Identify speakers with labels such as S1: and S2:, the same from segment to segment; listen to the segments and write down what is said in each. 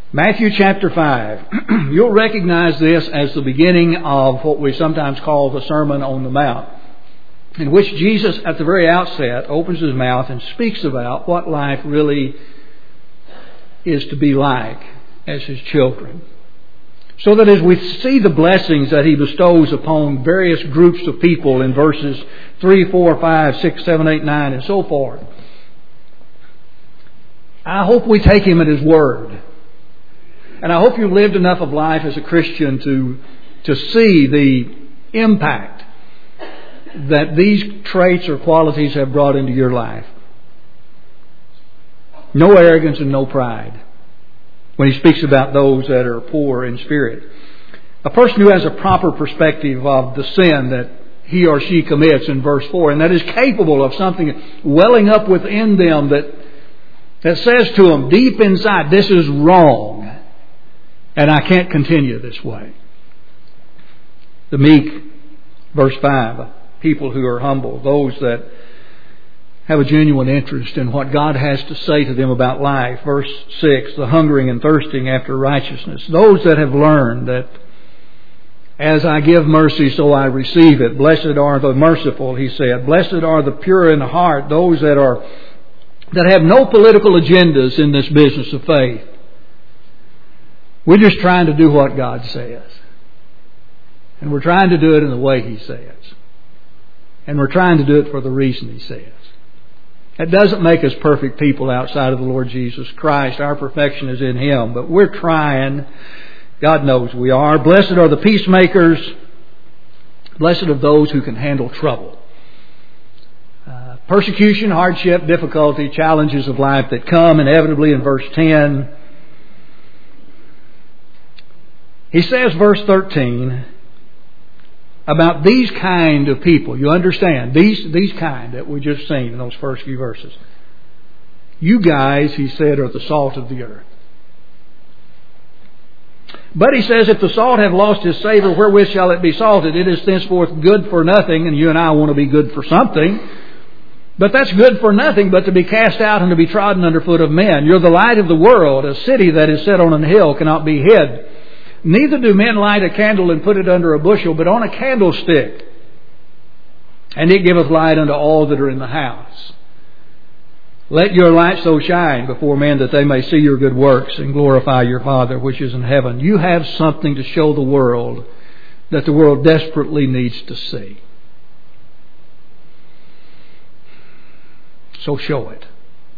S1: Matthew chapter 5. You'll recognize this as the beginning of what we sometimes call the Sermon on the Mount, in which Jesus at the very outset opens His mouth and speaks about what life really is to be like as His children. So that as we see the blessings that He bestows upon various groups of people in verses 3, 4, 5, 6, 7, 8, 9 and so forth, I hope we take Him at His word. And I hope you've lived enough of life as a Christian to see the impact that these traits or qualities have brought into your life. No arrogance and no pride, when He speaks about those that are poor in spirit. A person who has a proper perspective of the sin that he or she commits in verse 4, and that is capable of something welling up within them that says to them deep inside, this is wrong, and I can't continue this way. The meek, verse 5, people who are humble, those that have a genuine interest in what God has to say to them about life. Verse 6, the hungering and thirsting after righteousness. Those that have learned that as I give mercy, so I receive it. Blessed are the merciful, He said. Blessed are the pure in heart, those that have no political agendas in this business of faith. We're just trying to do what God says. And we're trying to do it in the way He says. And we're trying to do it for the reason He says. That doesn't make us perfect people outside of the Lord Jesus Christ. Our perfection is in Him. But we're trying. God knows we are. Blessed are the peacemakers. Blessed are those who can handle trouble. Persecution, hardship, difficulty, challenges of life that come inevitably in verse 10. He says, verse 13, about these kind of people. You understand, these kind that we just seen in those first few verses. You guys, He said, are the salt of the earth. But He says, if the salt have lost his savor, wherewith shall it be salted? It is thenceforth good for nothing, and you and I want to be good for something. But that's good for nothing but to be cast out and to be trodden under foot of men. You're the light of the world. A city that is set on an hill cannot be hid. Neither do men light a candle and put it under a bushel, but on a candlestick. And it giveth light unto all that are in the house. Let your light so shine before men that they may see your good works and glorify your Father which is in heaven. You have something to show the world that the world desperately needs to see. So show it.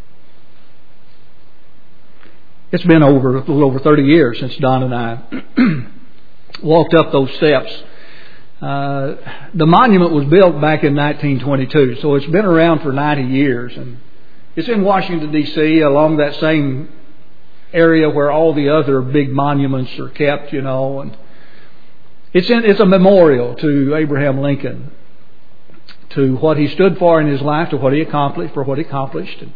S1: It's been a little over 30 years since Don and I walked up those steps. The monument was built back in 1922, so it's been around for 90 years. And it's in Washington, D.C., along that same area where all the other big monuments are kept, you know. And it's a memorial to Abraham Lincoln, to what he stood for in his life, to what he accomplished, and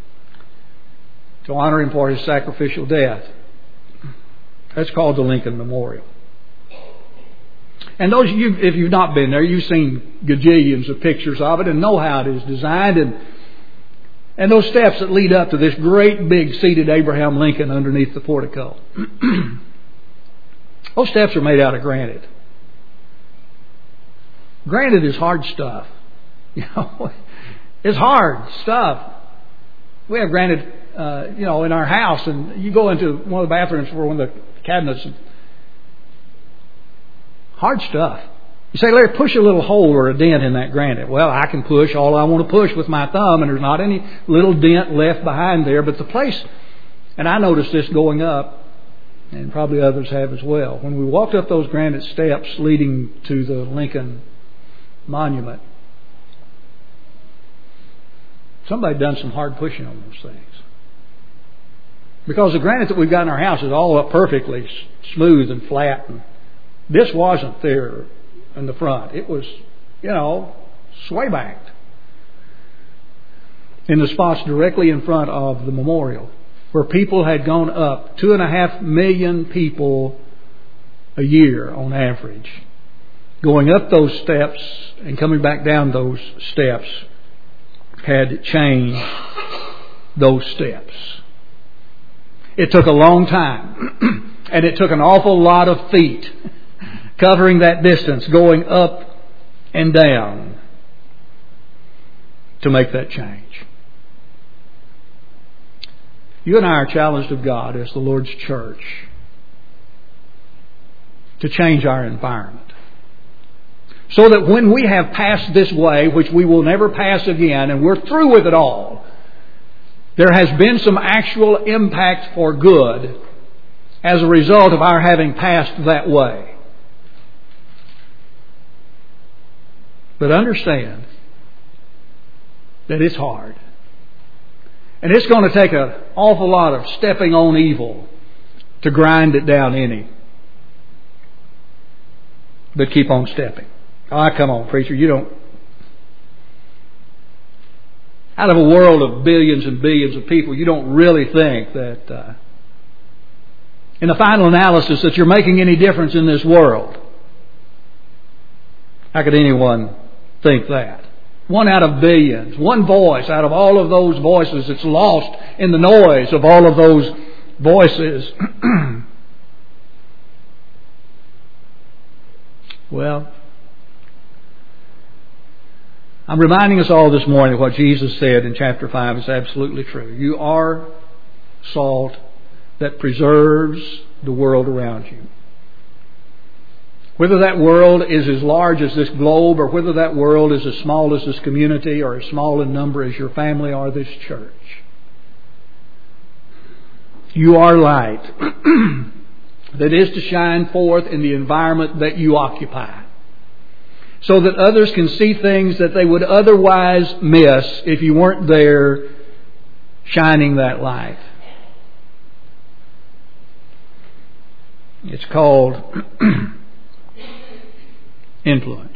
S1: to honor him for his sacrificial death. That's called the Lincoln Memorial. And those of you, if you've not been there, you've seen gajillions of pictures of it and know how it is designed. And those steps that lead up to this great big seated Abraham Lincoln underneath the portico. Those steps are made out of granite. Granite is hard stuff. You know, it's hard stuff. We have granite, in our house, and you go into one of the bathrooms for one of the cabinets. Hard stuff. You say, Larry, push a little hole or a dent in that granite. Well, I can push all I want to push with my thumb, and there's not any little dent left behind there. But the place, and I noticed this going up, and probably others have as well. When we walked up those granite steps leading to the Lincoln Monument, somebody done some hard pushing on those things. Because the granite that we've got in our house is all up perfectly smooth and flat. And this wasn't there in the front. It was, sway backed. In the spots directly in front of the memorial, where people had gone up, 2.5 million people a year on average, going up those steps and coming back down those steps, had changed those steps. It took a long time. And it took an awful lot of feet covering that distance, going up and down to make that change. You and I are challenged of God as the Lord's church to change our environment. So that when we have passed this way, which we will never pass again, and we're through with it all, there has been some actual impact for good as a result of our having passed that way. But understand that it's hard. And it's going to take an awful lot of stepping on evil to grind it down any. But keep on stepping. Oh, come on, preacher, you don't... Out of a world of billions and billions of people, you don't really think that in the final analysis that you're making any difference in this world. How could anyone think that? One out of billions. One voice out of all of those voices that's lost in the noise of all of those voices. Well, I'm reminding us all this morning what Jesus said in chapter 5 is absolutely true. You are salt that preserves the world around you. Whether that world is as large as this globe, or whether that world is as small as this community, or as small in number as your family or this church, you are light that is to shine forth in the environment that you occupy, so that others can see things that they would otherwise miss if you weren't there shining that light. It's called influence.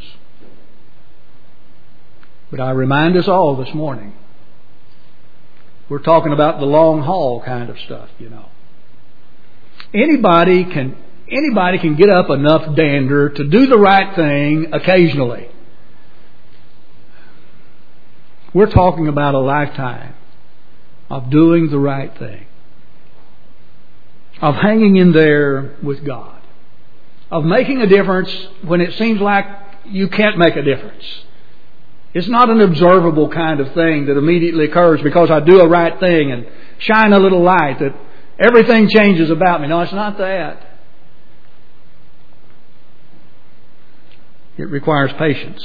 S1: But I remind us all this morning, we're talking about the long haul kind of stuff, you know. Anybody can get up enough dander to do the right thing occasionally. We're talking about a lifetime of doing the right thing, of hanging in there with God, of making a difference when it seems like you can't make a difference. It's not an observable kind of thing that immediately occurs because I do a right thing and shine a little light that everything changes about me. No, it's not that. It requires patience.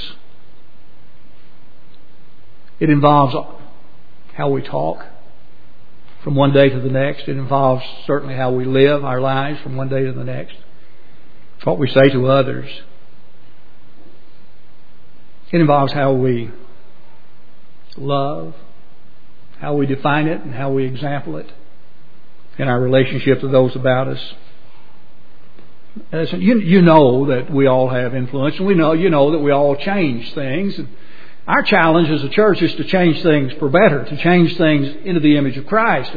S1: It involves how we talk from one day to the next. It involves certainly how we live our lives from one day to the next. What we say to others. It involves how we love, how we define it, and how we example it in our relationship to those about us. You know that we all have influence, and you know that we all change things. And our challenge as a church is to change things for better, to change things into the image of Christ.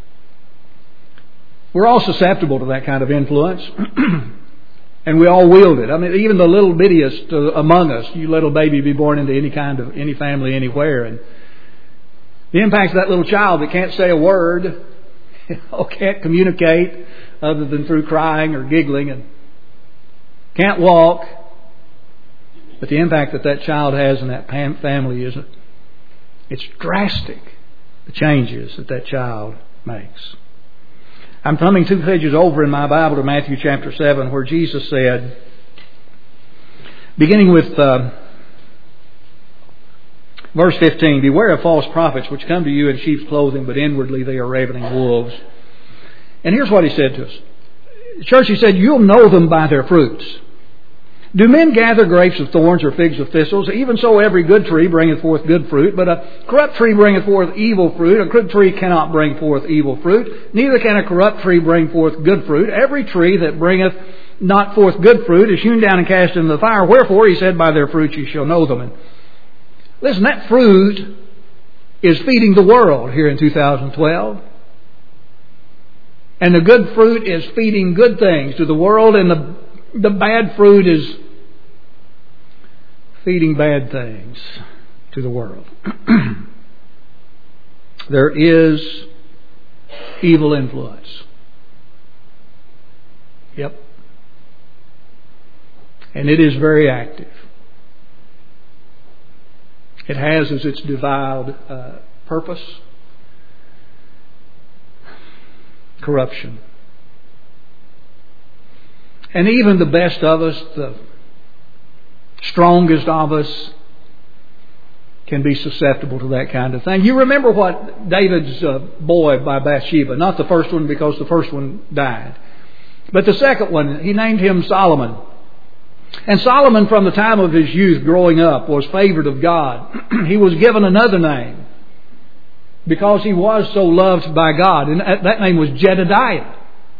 S1: We're all susceptible to that kind of influence. And we all wield it. I mean, even the little bittiest among us, you let a baby be born into any family anywhere, and the impact of that little child that can't say a word, can't communicate other than through crying or giggling, and can't walk. But the impact that child has in that family it's drastic. The changes that child makes. I'm coming 2 pages over in my Bible to Matthew chapter 7, where Jesus said, beginning with verse 15, "Beware of false prophets which come to you in sheep's clothing, but inwardly they are ravening wolves." And here's what He said to us. Church, He said, "You'll know them by their fruits. Do men gather grapes of thorns or figs of thistles? Even so every good tree bringeth forth good fruit, but a corrupt tree bringeth forth evil fruit. A good tree cannot bring forth evil fruit, neither can a corrupt tree bring forth good fruit. Every tree that bringeth not forth good fruit is hewn down and cast into the fire. Wherefore, He said, by their fruits ye shall know them." And listen, that fruit is feeding the world here in 2012. And the good fruit is feeding good things to the world, and the bad fruit is feeding bad things to the world. There is evil influence. Yep. And it is very active. It has as its deviled purpose corruption. And even the best of us, the strongest of us, can be susceptible to that kind of thing. You remember what David's boy by Bathsheba, not the first one because the first one died, but the second one, he named him Solomon. And Solomon, from the time of his youth growing up, was favored of God. He was given another name because he was so loved by God. And that name was Jedediah,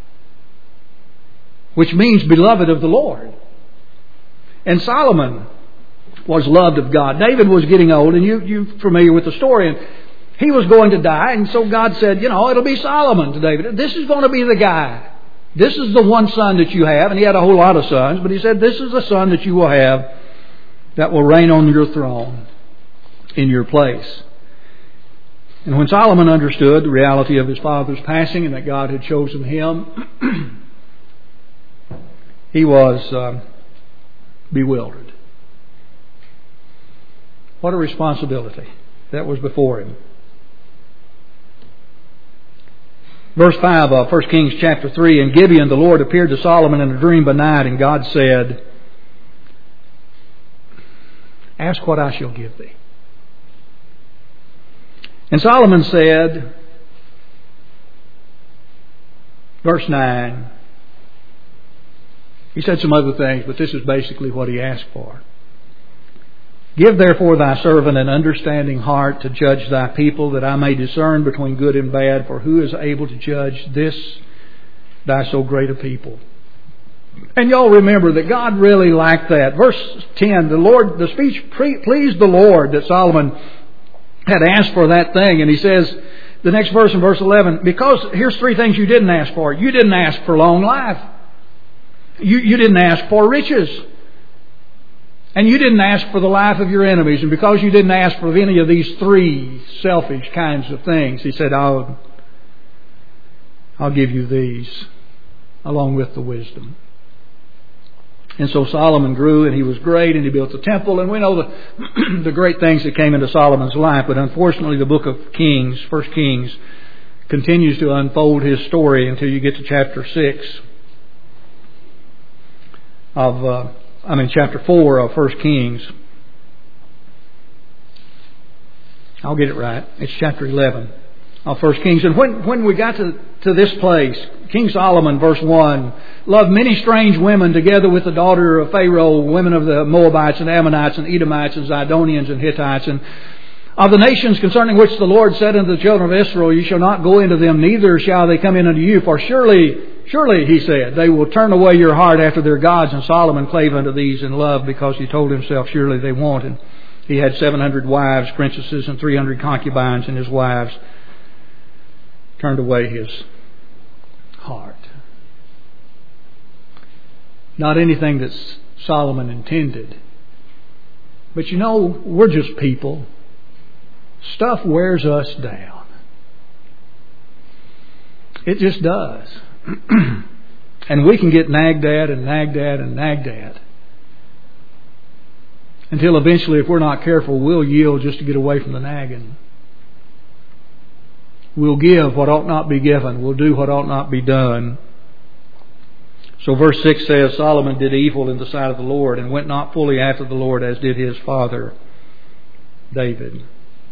S1: which means beloved of the Lord. And Solomon was loved of God. David was getting old, and you're familiar with the story. And he was going to die, and so God said, it'll be Solomon to David. This is going to be the guy. This is the one son that you have. And he had a whole lot of sons, but he said, this is the son that you will have that will reign on your throne in your place. And when Solomon understood the reality of his father's passing and that God had chosen him, he was bewildered. What a responsibility that was before him. Verse 5 of 1 Kings chapter 3, in Gibeon the Lord appeared to Solomon in a dream by night, and God said, ask what I shall give thee. And Solomon said, verse 9, he said some other things, but this is basically what he asked for. Give therefore thy servant an understanding heart to judge thy people, that I may discern between good and bad, for who is able to judge this thy so great a people? And y'all remember that God really liked that. Verse 10, the speech pleased the Lord that Solomon had asked for that thing. And he says, the next verse in verse 11, because here's three things you didn't ask for. You didn't ask for long life. You didn't ask for riches. And you didn't ask for the life of your enemies. And because you didn't ask for any of these three selfish kinds of things, he said, I'll give you these along with the wisdom. And so Solomon grew, and he was great, and he built the temple. And we know the great things that came into Solomon's life. But unfortunately, the book of Kings, 1 Kings, continues to unfold his story until you get to chapter 6 chapter 4 of 1 Kings. I'll get it right. It's chapter 11 of 1 Kings. And when we got to this place, King Solomon, verse 1, loved many strange women together with the daughter of Pharaoh, women of the Moabites and Ammonites and Edomites and Zidonians and Hittites, and of the nations concerning which the Lord said unto the children of Israel, you shall not go into them, neither shall they come in unto you, for surely, he said, they will turn away your heart after their gods. And Solomon clave unto these in love, because he told himself, surely they won't. And he had 700 wives, princesses, and 300 concubines, and his wives turned away his heart. Not anything that Solomon intended. But we're just people. Stuff wears us down. It just does. And we can get nagged at and nagged at and nagged at, until eventually, if we're not careful, we'll yield just to get away from the nagging. We'll give what ought not be given. We'll do what ought not be done. So verse 6 says, Solomon did evil in the sight of the Lord, and went not fully after the Lord, as did his father David.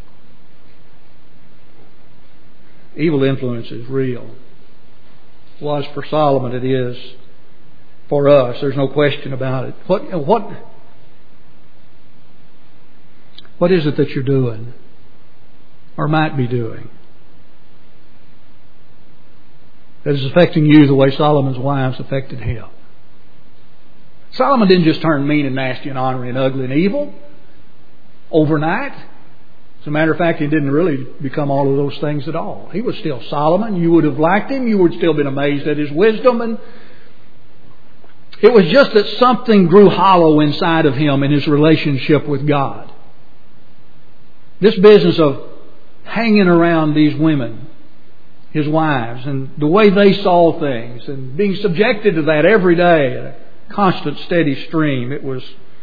S1: Evil influence is real. It was for Solomon, it is for us. There's no question about it. What is it that you're doing or might be doing that is affecting you the way Solomon's wives affected him? Solomon didn't just turn mean and nasty and ornery and ugly and evil overnight. As a matter of fact, he didn't really become all of those things at all. He was still Solomon. You would have liked him. You would still been amazed at his wisdom. And it was just that something grew hollow inside of him in his relationship with God. This business of hanging around these women his wives and the way they saw things and being subjected to that every day, a constant steady stream, it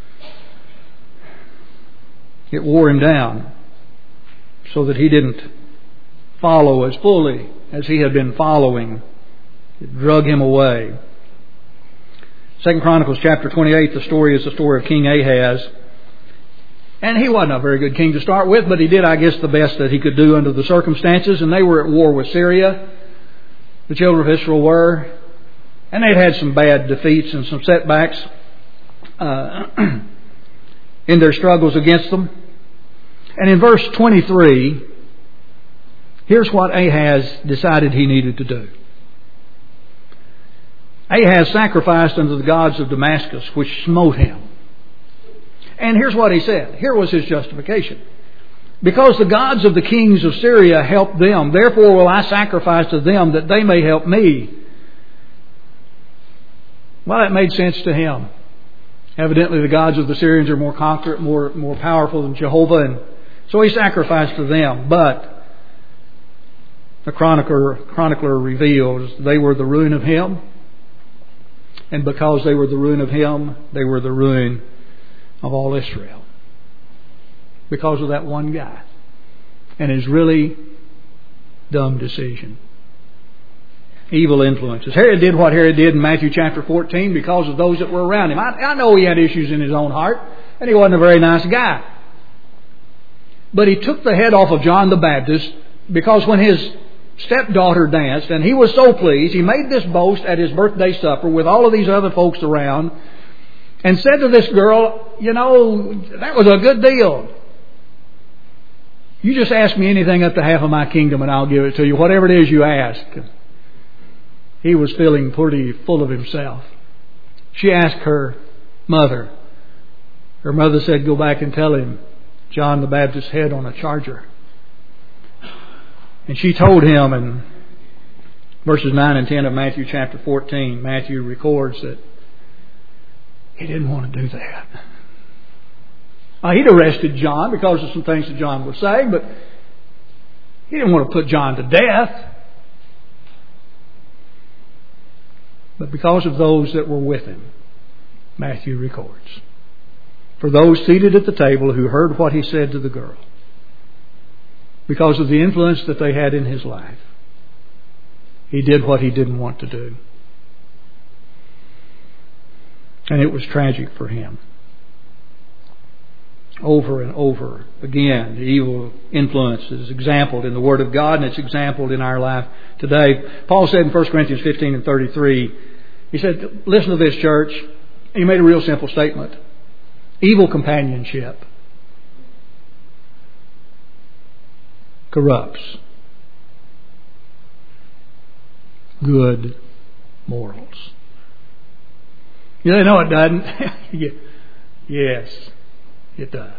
S1: wore him down so that he didn't follow as fully as he had been following. It drug him away. 2 Chronicles chapter 28, the story is the story of King Ahaz. And he wasn't a very good king to start with, but he did, I guess, the best that he could do under the circumstances. And they were at war with Syria. The children of Israel were. And they'd had some bad defeats and some setbacks in their struggles against them. And in verse 23, here's what Ahaz decided he needed to do. Ahaz sacrificed unto the gods of Damascus, which smote him. And here's what he said. Here was his justification. Because the gods of the kings of Syria helped them, therefore will I sacrifice to them that they may help me. Well, that made sense to him. Evidently the gods of the Syrians are more conquerant, more powerful than Jehovah, and so he sacrificed to them. But the chronicler reveals they were the ruin of him. And because they were the ruin of him, they were the ruin of all Israel. Because of that one guy. And his really dumb decision. Evil influences. Herod did what Herod did in Matthew chapter 14 because of those that were around him. I know he had issues in his own heart, and he wasn't a very nice guy. But he took the head off of John the Baptist because when his stepdaughter danced, and he was so pleased, he made this boast at his birthday supper with all of these other folks around, and said to this girl, you know, that was a good deal. You just ask me anything up to half of my kingdom and I'll give it to you, whatever it is you ask. He was feeling pretty full of himself. She asked her mother. Her mother said, go back and tell him John the Baptist's head on a charger. And she told him in verses 9 and 10 of Matthew chapter 14, Matthew records that he didn't want to do that. He'd arrested John because of some things that John was saying, but he didn't want to put John to death. But because of those that were with him, Matthew records. For those seated at the table who heard what he said to the girl, because of the influence that they had in his life, he did what he didn't want to do. And it was tragic for him. Over and over again, the evil influence is exampled in the Word of God, and it's exampled in our life today. Paul said in 1 Corinthians 15 and 33, he said, listen to this, church. He made a real simple statement. Evil companionship corrupts good morals. You say, no, it doesn't. Yes, it does.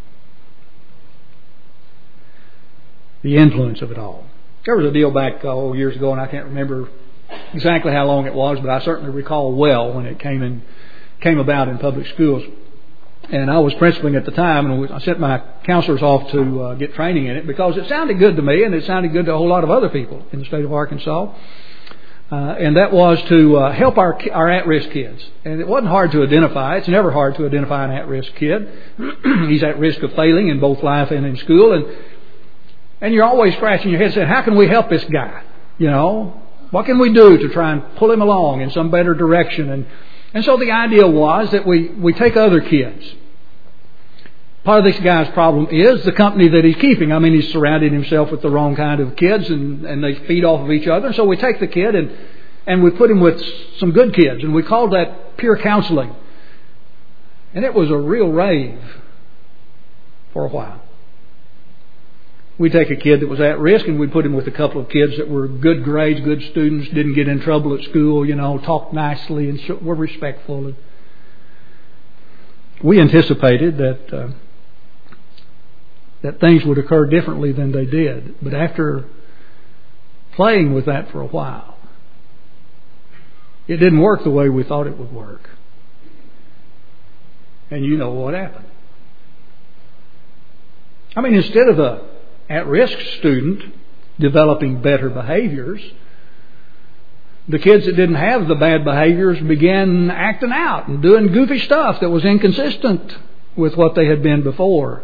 S1: The influence of it all. There was a deal back years ago, and I can't remember exactly how long it was, but I certainly recall well when it came about in public schools. And I was principaling at the time, and I sent my counselors off to get training in it because it sounded good to me, and it sounded good to a whole lot of other people in the state of Arkansas. And that was to help our at-risk kids. And it wasn't hard to identify. It's never hard to identify an at-risk kid. He's at risk of failing in both life and in school. And you're always scratching your head saying, how can we help this guy? You know, what can we do to try and pull him along in some better direction? And so the idea was that we take other kids. Part of this guy's problem is the company that he's keeping. I mean, he's surrounded himself with the wrong kind of kids, and they feed off of each other. So we take the kid and we put him with some good kids, and we called that peer counseling. And it was a real rave for a while. We'd take a kid that was at risk, and we'd put him with a couple of kids that were good grades, good students, didn't get in trouble at school, you know, talked nicely and were respectful. And we anticipated that things would occur differently than they did. But after playing with that for a while, it didn't work the way we thought it would work. And you know what happened. I mean, instead of a at-risk student developing better behaviors. The kids that didn't have the bad behaviors began acting out and doing goofy stuff that was inconsistent with what they had been before.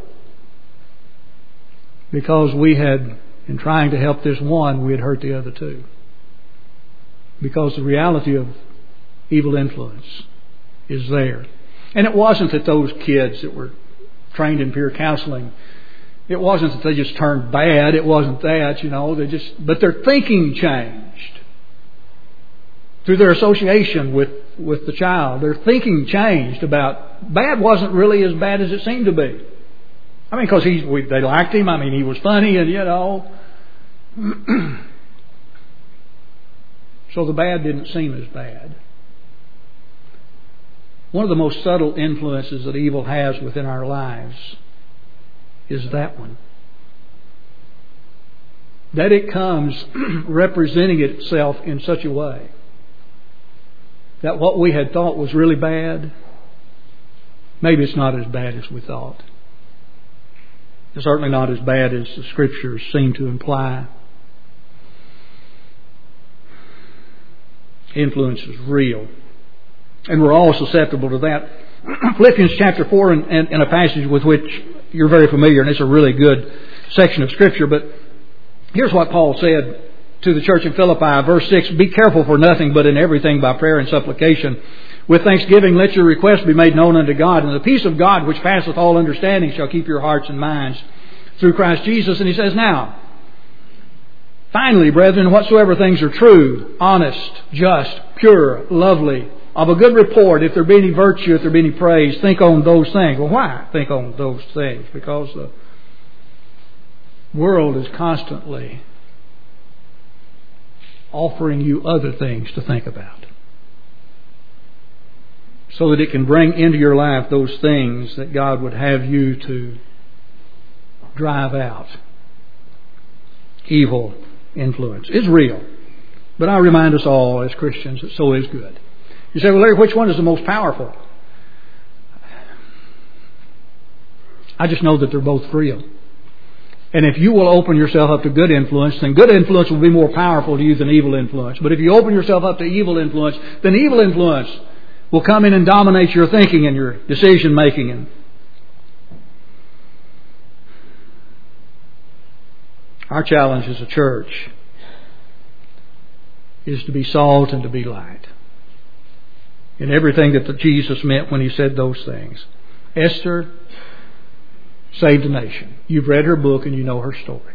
S1: Because we had, in trying to help this one, we had hurt the other two. Because the reality of evil influence is there. And it wasn't that those kids that were trained in peer counseling, it wasn't that they just turned bad. It wasn't that, but their thinking changed. Through their association with the child, their thinking changed about bad wasn't really as bad as it seemed to be. I mean, because they liked him. I mean, he was funny and, So the bad didn't seem as bad. One of the most subtle influences that evil has within our lives is that one. That it comes representing itself in such a way that what we had thought was really bad, maybe it's not as bad as we thought. It's certainly not as bad as the Scriptures seem to imply. Influence is real. And we're all susceptible to that. Philippians chapter 4 in a passage with which you're very familiar, and it's a really good section of Scripture, but here's what Paul said to the church in Philippi, verse 6, "Be careful for nothing, but in everything by prayer and supplication. With thanksgiving let your requests be made known unto God, and the peace of God which passeth all understanding shall keep your hearts and minds through Christ Jesus." And he says, "Now, finally, brethren, whatsoever things are true, honest, just, pure, lovely, of a good report, if there be any virtue, if there be any praise, think on those things." Well, why think on those things? Because the world is constantly offering you other things to think about, so that it can bring into your life those things that God would have you to drive out. Evil influence is real. But I remind us all as Christians that so is good. You say, "Well, Larry, which one is the most powerful?" I just know that they're both real. And if you will open yourself up to good influence, then good influence will be more powerful to you than evil influence. But if you open yourself up to evil influence, then evil influence will come in and dominate your thinking and your decision making. Our challenge as a church is to be salt and to be light in everything that Jesus meant when He said those things. Esther saved a nation. You've read her book and you know her story.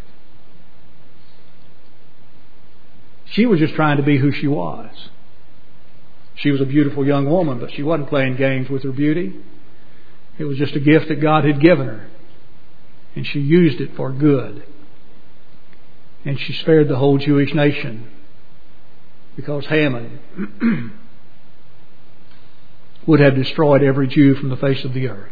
S1: She was just trying to be who she was. She was a beautiful young woman, but she wasn't playing games with her beauty. It was just a gift that God had given her. And she used it for good. And she spared the whole Jewish nation, because Haman would have destroyed every Jew from the face of the earth.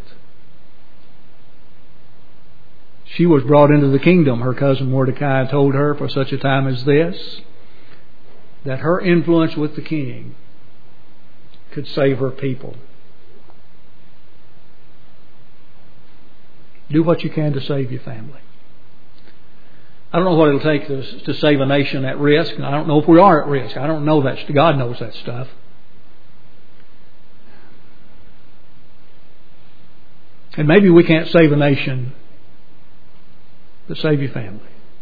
S1: She was brought into the kingdom. Her cousin Mordecai told her, for such a time as this, that her influence with the king could save her people. Do what you can to save your family. I don't know what it'll take to save a nation at risk. And I don't know if we are at risk. I don't know that. God knows that stuff. And maybe we can't save a nation, but save your family.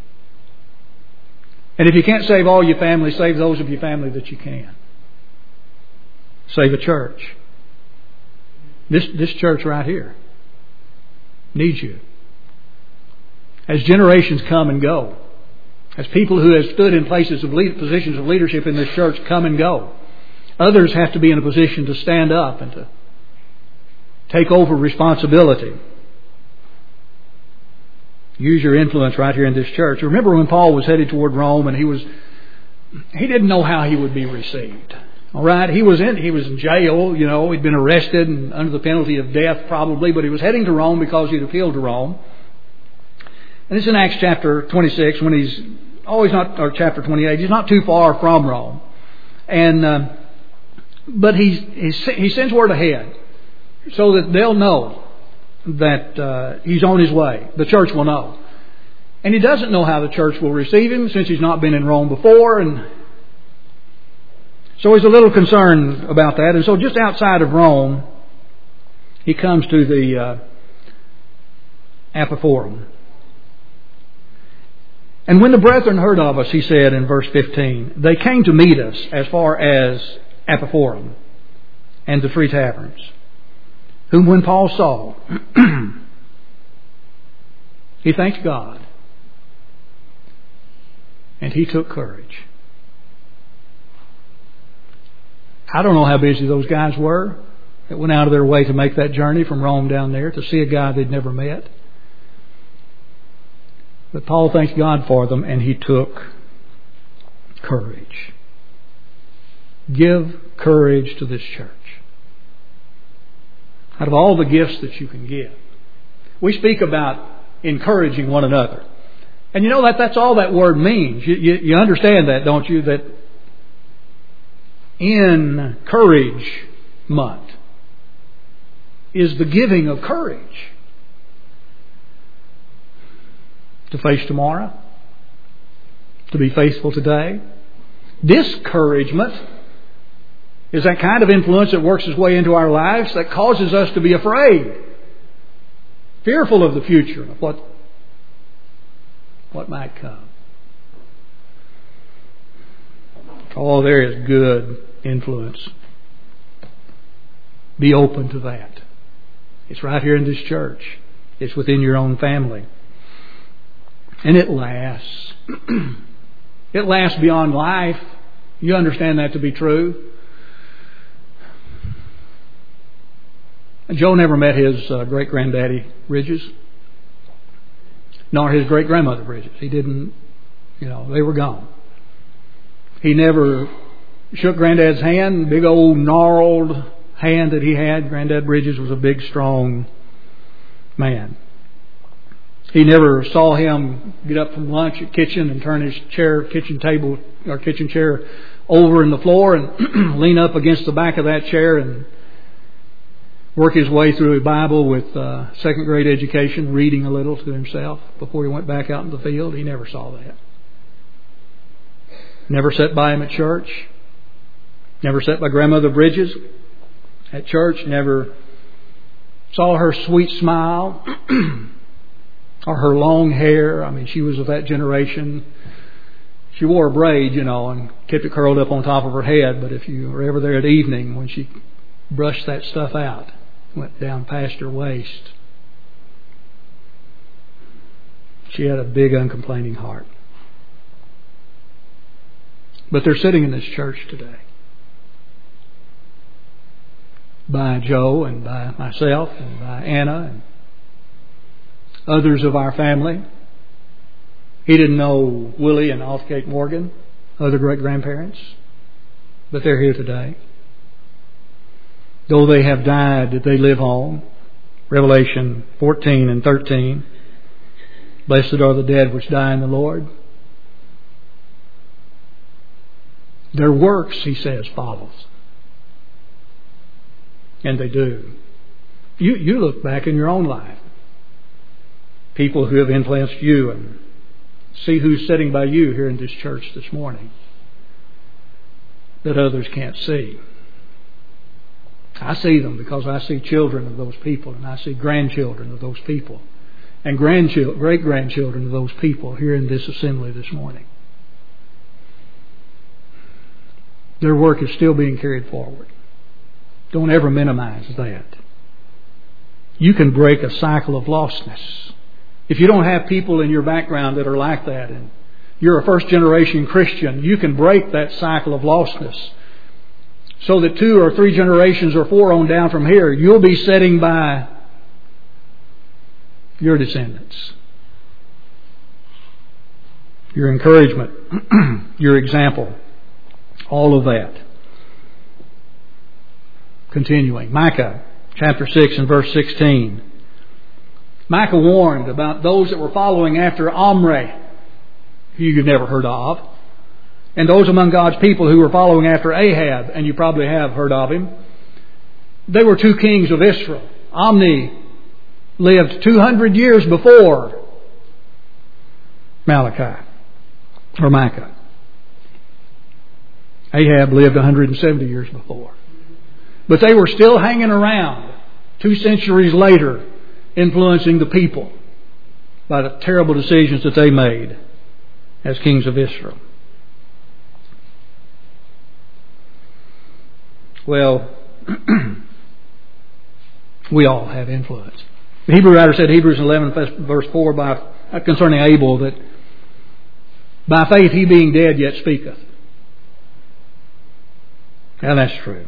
S1: And if you can't save all your family, save those of your family that you can. Save a church. This church right here needs you. As generations come and go, as people who have stood in positions of leadership in this church come and go, others have to be in a position to stand up and to take over responsibility. Use your influence right here in this church. Remember when Paul was headed toward Rome and he didn't know how he would be received. All right, he was in jail. He'd been arrested and under the penalty of death probably, but he was heading to Rome because he'd appealed to Rome. And it's in Acts chapter 26 when or chapter 28. He's not too far from Rome, but he sends word ahead so that they'll know that he's on his way. The church will know. And he doesn't know how the church will receive him since he's not been in Rome before. And so he's a little concerned about that. And so just outside of Rome, he comes to the Apophorum. And when the brethren heard of us, he said in verse 15, they came to meet us as far as Apophorum and the Free Taverns, whom when Paul saw, he thanked God, and he took courage. I don't know how busy those guys were that went out of their way to make that journey from Rome down there to see a guy they'd never met. But Paul thanked God for them, and he took courage. Give courage to this church. Out of all the gifts that you can give, we speak about encouraging one another. And you know that's all that word means. You understand that, don't you? That encouragement is the giving of courage. To face tomorrow. To be faithful today. Discouragement is that kind of influence that works its way into our lives that causes us to be afraid. Fearful of the future, of what might come. Oh, there is good influence. Be open to that. It's right here in this church. It's within your own family. And it lasts. It lasts beyond life. You understand that to be true. Joe never met his great-granddaddy Bridges, nor his great-grandmother Bridges. He didn't, they were gone. He never shook Granddad's hand, big old gnarled hand that he had. Granddad Bridges was a big, strong man. He never saw him get up from lunch at kitchen and turn his kitchen chair over in the floor and lean up against the back of that chair and work his way through a Bible with second grade education, reading a little to himself before he went back out in the field. He never saw that. Never sat by him at church. Never sat by Grandmother Bridges at church. Never saw her sweet smile or her long hair. I mean, she was of that generation. She wore a braid, and kept it curled up on top of her head. But if you were ever there at evening, when she brushed that stuff out, went down past her waist, she had a big, uncomplaining heart. But they're sitting in this church today. By Joe and by myself and by Anna and others of our family. He didn't know Willie and Alf Kate Morgan, other great-grandparents, but they're here today. Though they have died, they live on. Revelation 14 and 13. Blessed are the dead which die in the Lord. Their works, he says, follows. And they do. You look back in your own life. People who have influenced you, and see who's sitting by you here in this church this morning that others can't see. I see them because I see children of those people, and I see grandchildren of those people, and great-grandchildren of those people here in this assembly this morning. Their work is still being carried forward. Don't ever minimize that. You can break a cycle of lostness. If you don't have people in your background that are like that, and you're a first-generation Christian, you can break that cycle of lostness. So that 2 or 3 generations or 4 on down from here, you'll be sitting by your descendants. Your encouragement, your example, all of that. Continuing. Micah chapter 6 and verse 16. Micah warned about those that were following after Omri, who you've never heard of, and those among God's people who were following after Ahab, and you probably have heard of him. They were 2 kings of Israel. Omri lived 200 years before Malachi or Micah. Ahab lived 170 years before. But they were still hanging around 2 centuries later, influencing the people by the terrible decisions that they made as kings of Israel. Well, we all have influence. The Hebrew writer said, Hebrews 11 verse 4, concerning Abel, that by faith he being dead yet speaketh. Now that's true.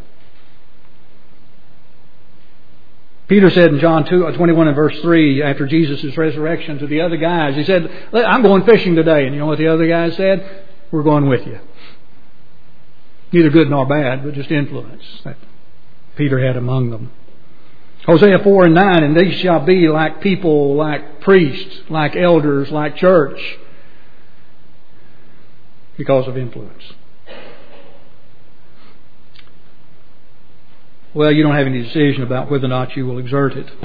S1: Peter said in John 21 and verse 3, after Jesus' resurrection, to the other guys, he said, I'm going fishing today. And you know what the other guys said? We're going with you. Neither good nor bad, but just influence that Peter had among them. Hosea 4 and 9, and these shall be like people, like priests, like elders, like church, because of influence. Well, you don't have any decision about whether or not you will exert it.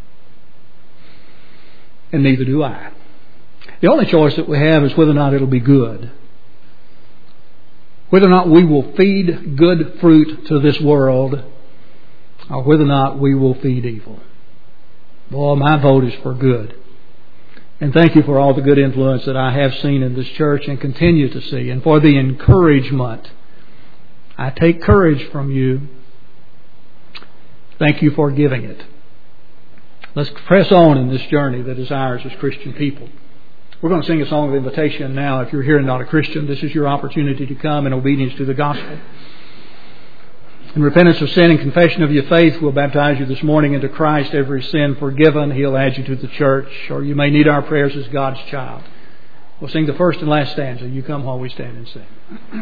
S1: And neither do I. The only choice that we have is whether or not it'll be good. Whether or not we will feed good fruit to this world, or whether or not we will feed evil. Boy, my vote is for good. And thank you for all the good influence that I have seen in this church and continue to see, and for the encouragement. I take courage from you. Thank you for giving it. Let's press on in this journey that is ours as Christian people. We're going to sing a song of invitation now. If you're here and not a Christian, this is your opportunity to come in obedience to the gospel. In repentance of sin and confession of your faith, we'll baptize you this morning into Christ. Every sin forgiven, He'll add you to the church. Or you may need our prayers as God's child. We'll sing the first and last stanza. You come while we stand and sing.